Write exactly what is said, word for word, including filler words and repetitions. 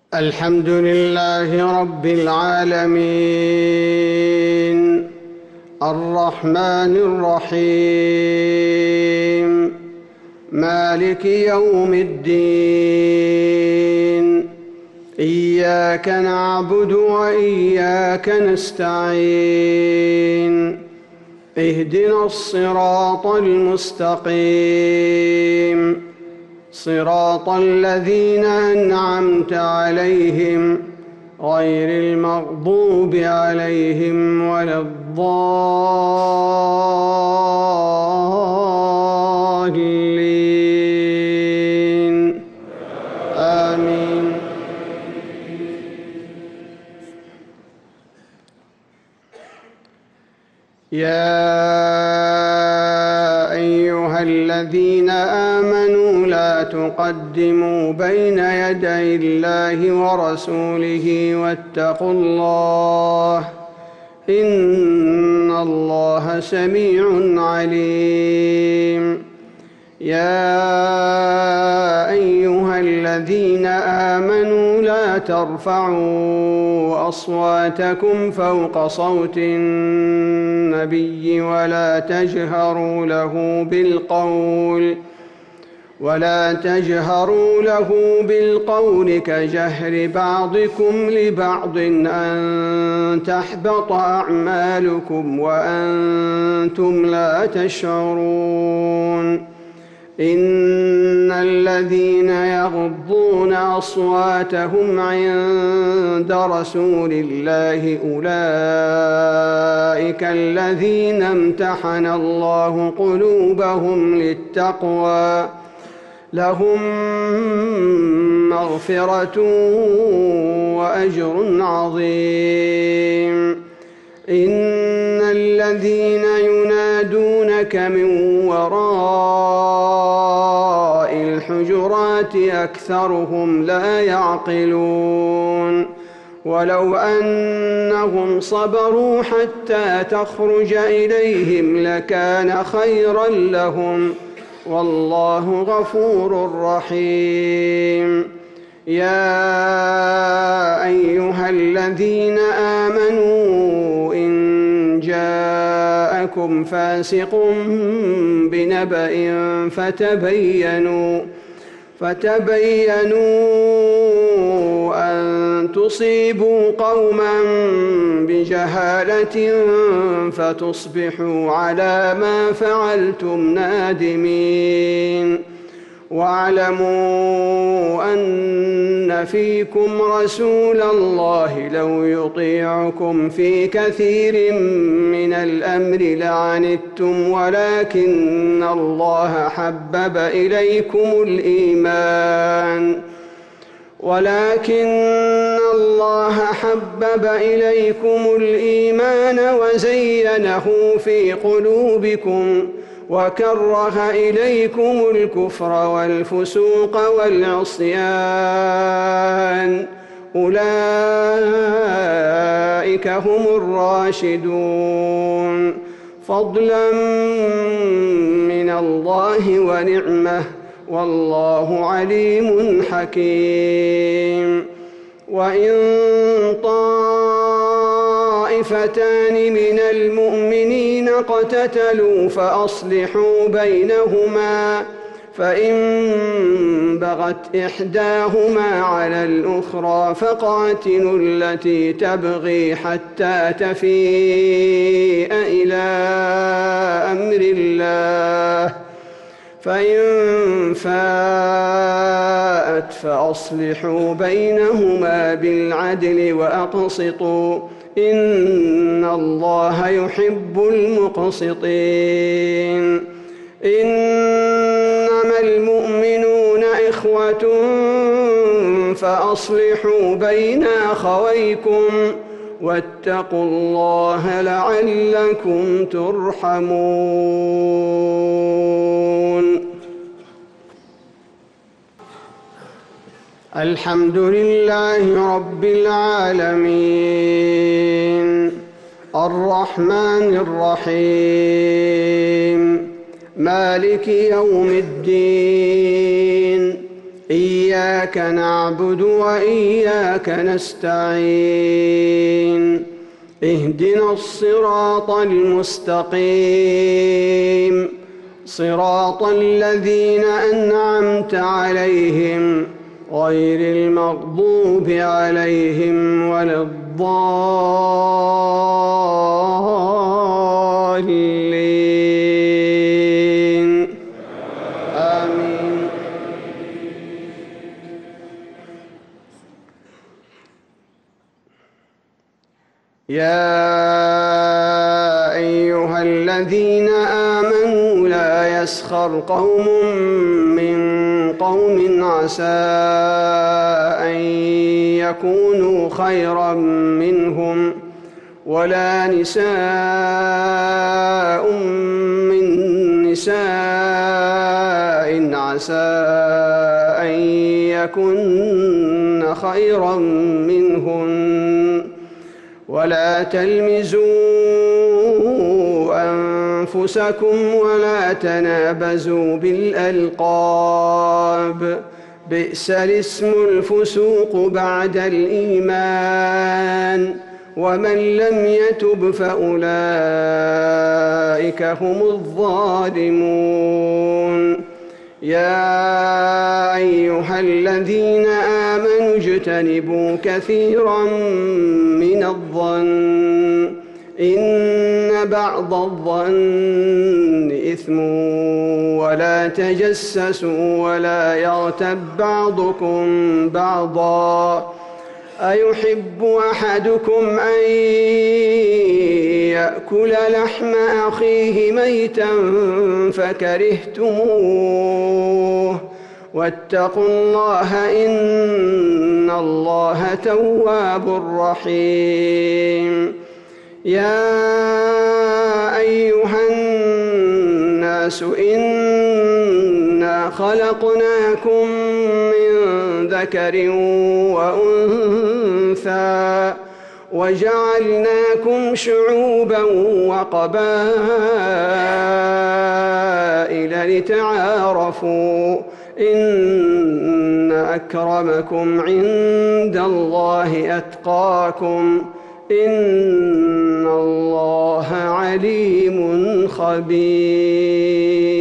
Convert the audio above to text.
الحمد لله رب العالمين، الرحمن الرحيم، مالك يوم الدين. إياك نعبد وإياك نستعين، اهدنا الصراط المستقيم، صراط الذين أنعمت عليهم غير المغضوب عليهم ولا الضالين، آمين. يا أيها الذين آمنوا لا تقدموا بين يدي الله ورسوله واتقوا الله، إن الله سميع عليم. يا أيها الذين آمنوا لا ترفعوا أصواتكم فوق صوت النبي ولا تجهروا له بالقول ولا تجهروا له بالقول كجهر بعضكم لبعض أن تحبط أعمالكم وأنتم لا تشعرون. إن الذين يغضون أصواتهم عند رسول الله أولئك الذين امتحن الله قلوبهم للتقوى، لهم مغفرة وأجر عظيم. إن الذين ينادونك من وراء الحجرات أكثرهم لا يعقلون. ولو أنهم صبروا حتى تخرج إليهم لكان خيرا لهم، والله غفور رحيم. يا أيها الذين آمنوا إن جاءكم فاسق بنبأ فتبينوا فتبينوا أن تصيبوا قوما بجهالة فتصبحوا على ما فعلتم نادمين. واعلموا أن فيكم رسول الله لو يطيعكم في كثير من الأمر لعنتم، ولكن الله حبب إليكم الإيمان ولكن الله حبب إليكم الإيمان وزينه في قلوبكم وكره إليكم الكفر والفسوق والعصيان، أولئك هم الراشدون، فضلا من الله ونعمة، والله عليم حكيم. وإن طائفتان من المؤمنين اقتتلوا فأصلحوا بينهما، فإن بغت إحداهما على الأخرى فقاتلوا التي تبغي حتى تفيء إلى أمر الله، فإن فاءت فأصلحوا بينهما بالعدل وأقسطوا، إن الله يحب المقسطين. إنما المؤمنون إخوة فأصلحوا بين أخويكم واتقوا الله لعلكم ترحمون. الحمد لله رب العالمين، الرحمن الرحيم، مالك يوم الدين. إياك إياك نعبد وإياك نستعين اهدنا الصراط المستقيم صراط الذين أنعمت عليهم غير المغضوب عليهم ولا الضالين آمين. يا أيها الذين آمنوا لا يسخر قوم من قوم عسى أن يكونوا خيرا منهم ولا نساء من نساء عسى أن يكن خيرا منهن ولا تلمزوا أنفسكم ولا تنابزوا بالألقاب بئس الاسم الفسوق بعد الإيمان ومن لم يتب فأولئك هم الظالمون. يا أيها الذين آمنوا اجتنبوا كثيرا من الظن إن بعض الظن إثم ولا تجسسوا ولا يغتب بعضكم بعضا أيحب أحدكم أن يأكل لحم أخيه ميتا فكرهتموه واتقوا الله إن الله تواب رحيم. يا أيها الناس إنا خلقناكم من ذكر وأنثى وجعلناكم شعوبا وقبائل لتعارفوا إن أكرمكم عند الله أتقاكم إن الله عليم خبير.